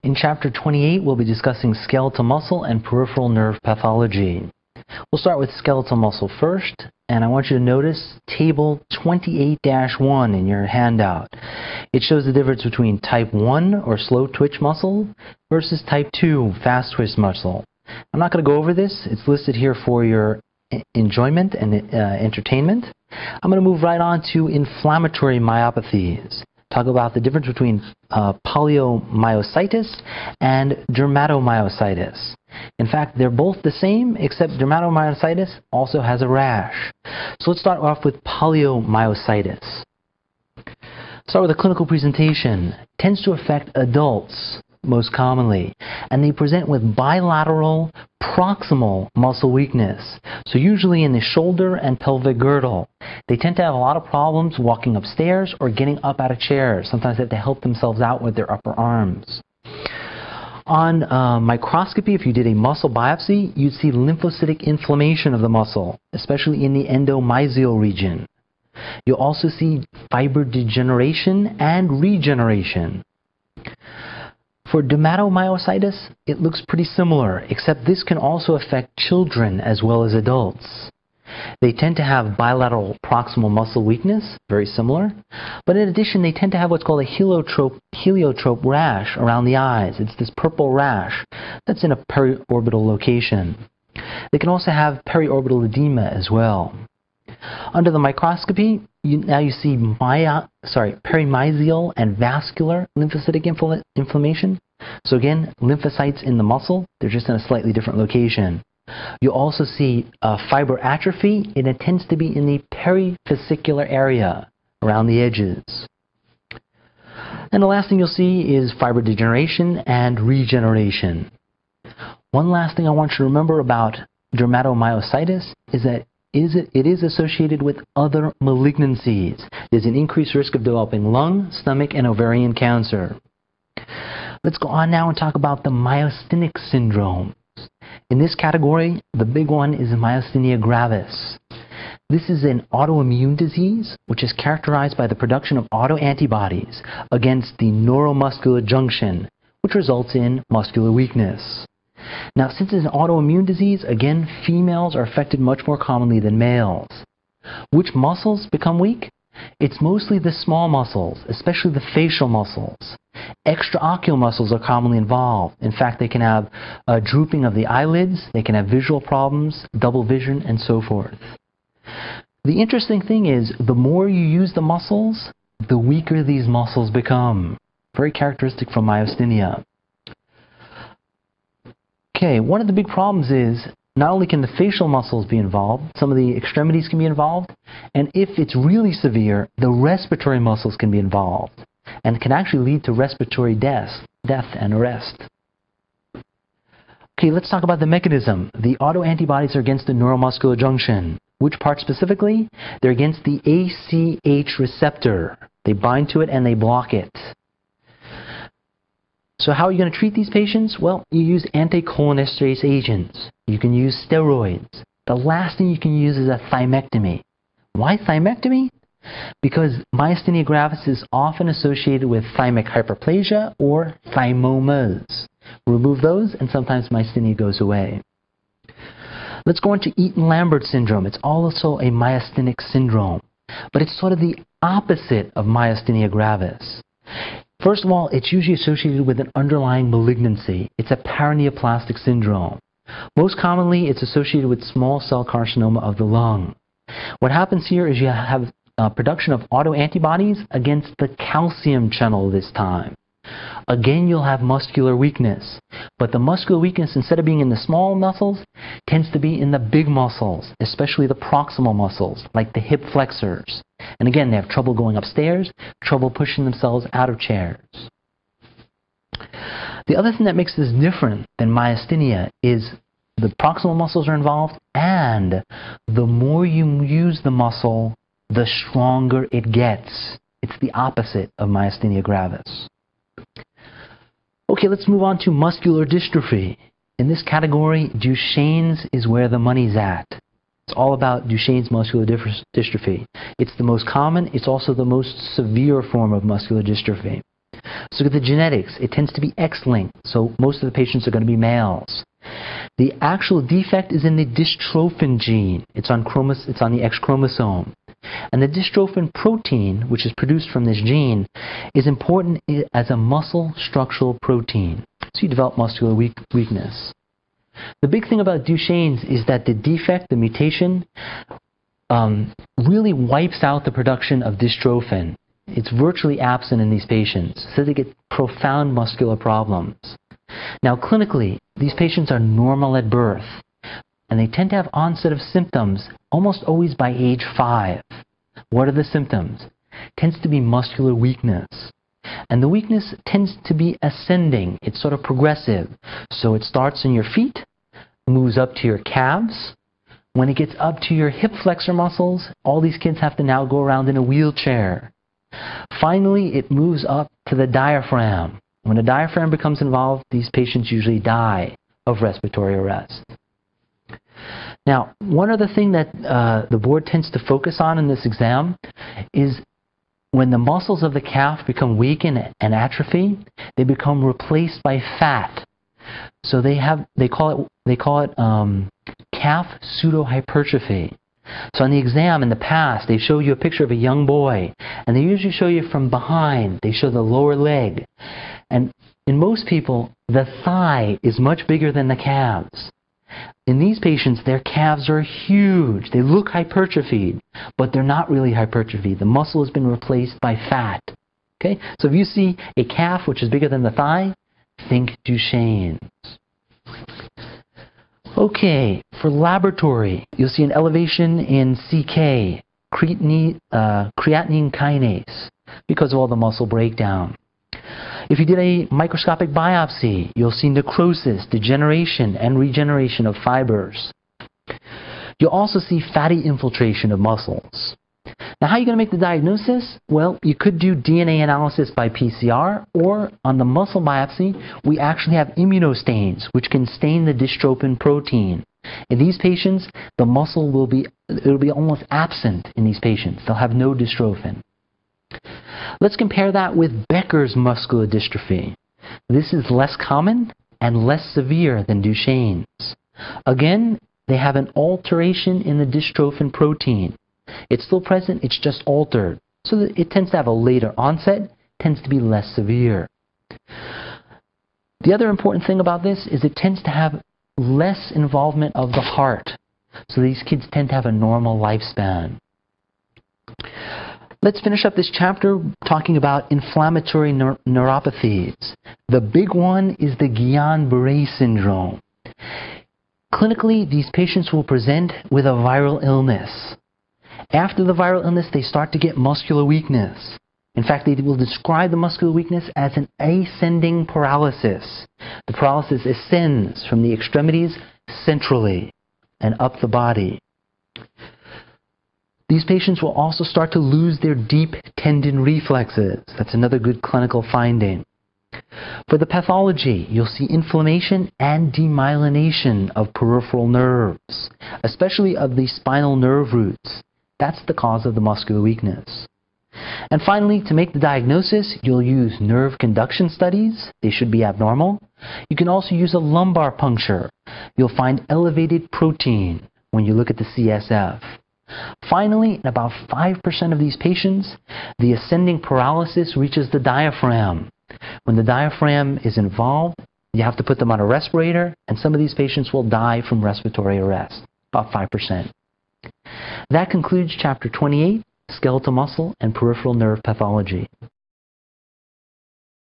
In Chapter 28, we'll be discussing skeletal muscle and peripheral nerve pathology. We'll start with skeletal muscle first, and I want you to notice Table 28-1 in your handout. It shows the difference between Type 1, or slow twitch muscle, versus Type 2, fast twitch muscle. I'm not going to go over this. It's listed here for your enjoyment and entertainment. I'm going to move right on to inflammatory myopathies. Talk about the difference between polymyositis and dermatomyositis. In fact, they're both the same, except dermatomyositis also has a rash. So let's start off with polymyositis. Start with a clinical presentation. It tends to affect adults most commonly, and they present with bilateral proximal muscle weakness. So usually in the shoulder and pelvic girdle. They tend to have a lot of problems walking upstairs or getting up out of chairs. Sometimes they have to help themselves out with their upper arms. On microscopy, if you did a muscle biopsy, you'd see lymphocytic inflammation of the muscle, especially in the endomysial region. You'll also see fiber degeneration and regeneration. For dermatomyositis, it looks pretty similar, except this can also affect children as well as adults. They tend to have bilateral proximal muscle weakness, very similar, but in addition they tend to have what's called a heliotrope rash around the eyes. It's this purple rash that's in a periorbital location. They can also have periorbital edema as well. Under the microscopy, now you see perimysial and vascular lymphocytic inflammation. So again, lymphocytes in the muscle, they're just in a slightly different location. You'll also see fiber atrophy, and it tends to be in the perifascicular area around the edges. And the last thing you'll see is fiber degeneration and regeneration. One last thing I want you to remember about dermatomyositis is that it is associated with other malignancies. There's an increased risk of developing lung, stomach, and ovarian cancer. Let's go on now and talk about the myasthenic syndrome. In this category, the big one is myasthenia gravis. This is an autoimmune disease which is characterized by the production of autoantibodies against the neuromuscular junction, which results in muscular weakness. Now, since it's an autoimmune disease, again, females are affected much more commonly than males. Which muscles become weak? It's mostly the small muscles, especially the facial muscles. Extraocular muscles are commonly involved. In fact, they can have a drooping of the eyelids, they can have visual problems, double vision, and so forth. The interesting thing is, the more you use the muscles, the weaker these muscles become. Very characteristic from myasthenia. Okay, one of the big problems is not only can the facial muscles be involved, some of the extremities can be involved, and if it's really severe, the respiratory muscles can be involved and can actually lead to respiratory death and arrest. Okay, let's talk about the mechanism. The autoantibodies are against the neuromuscular junction. Which part specifically? They're against the ACH receptor. They bind to it and they block it. So how are you going to treat these patients? Well, you use anticholinesterase agents. You can use steroids. The last thing you can use is a thymectomy. Why thymectomy? Because myasthenia gravis is often associated with thymic hyperplasia or thymomas. Remove those and sometimes myasthenia goes away. Let's go on to Eaton-Lambert syndrome. It's also a myasthenic syndrome, but it's sort of the opposite of myasthenia gravis. First of all, it's usually associated with an underlying malignancy. It's a paraneoplastic syndrome. Most commonly, it's associated with small cell carcinoma of the lung. What happens here is you have production of autoantibodies against the calcium channel this time. Again, you'll have muscular weakness, but the muscular weakness, instead of being in the small muscles, tends to be in the big muscles, especially the proximal muscles, like the hip flexors. And again, they have trouble going upstairs, trouble pushing themselves out of chairs. The other thing that makes this different than myasthenia is the proximal muscles are involved, and the more you use the muscle, the stronger it gets. It's the opposite of myasthenia gravis. Okay, let's move on to muscular dystrophy. In this category, Duchenne's is where the money's at. It's all about Duchenne's muscular dystrophy. It's the most common, it's also the most severe form of muscular dystrophy. So Let's look at the genetics. It tends to be X-linked, so most of the patients are going to be males. The actual defect is in the dystrophin gene. It's on the X chromosome. And the dystrophin protein, which is produced from this gene, is important as a muscle structural protein. So you develop muscular weakness. The big thing about Duchenne's is that the defect, the mutation, really wipes out the production of dystrophin. It's virtually absent in these patients, so they get profound muscular problems. Now, clinically, these patients are normal at birth, and they tend to have onset of symptoms almost always by age 5. What are the symptoms? Tends to be muscular weakness. And the weakness tends to be ascending. It's sort of progressive. So it starts in your feet, moves up to your calves. When it gets up to your hip flexor muscles, all these kids have to now go around in a wheelchair. Finally, it moves up to the diaphragm. When the diaphragm becomes involved, these patients usually die of respiratory arrest. Now, one other thing that the board tends to focus on in this exam is when the muscles of the calf become weakened and atrophy, they become replaced by fat. So they call it calf pseudohypertrophy. So on the exam in the past, they show you a picture of a young boy, and they usually show you from behind. They show the lower leg. And in most people, the thigh is much bigger than the calves. In these patients, their calves are huge. They look hypertrophied, but they're not really hypertrophied. The muscle has been replaced by fat. Okay? So if you see a calf which is bigger than the thigh, think Duchenne's. Okay, for laboratory, you'll see an elevation in CK, creatinine kinase, because of all the muscle breakdown. If you did a microscopic biopsy, you'll see necrosis, degeneration, and regeneration of fibers. You'll also see fatty infiltration of muscles. Now, how are you going to make the diagnosis? Well, you could do DNA analysis by PCR, or on the muscle biopsy, we actually have immunostains, which can stain the dystrophin protein. In these patients, the muscle will be almost absent in these patients. They'll have no dystrophin. Let's compare that with Becker's muscular dystrophy. This is less common and less severe than Duchenne's. Again, they have an alteration in the dystrophin protein. It's still present, it's just altered. So that it tends to have a later onset, tends to be less severe. The other important thing about this is it tends to have less involvement of the heart. So these kids tend to have a normal lifespan. Let's finish up this chapter talking about inflammatory neuropathies. The big one is the Guillain-Barré syndrome. Clinically, these patients will present with a viral illness. After the viral illness, they start to get muscular weakness. In fact, they will describe the muscular weakness as an ascending paralysis. The paralysis ascends from the extremities centrally and up the body. These patients will also start to lose their deep tendon reflexes. That's another good clinical finding. For the pathology, you'll see inflammation and demyelination of peripheral nerves, especially of the spinal nerve roots. That's the cause of the muscular weakness. And finally, to make the diagnosis, you'll use nerve conduction studies. They should be abnormal. You can also use a lumbar puncture. You'll find elevated protein when you look at the CSF. Finally, in about 5% of these patients, the ascending paralysis reaches the diaphragm. When the diaphragm is involved, you have to put them on a respirator, and some of these patients will die from respiratory arrest, about 5%. That concludes Chapter 28, Skeletal Muscle and Peripheral Nerve Pathology.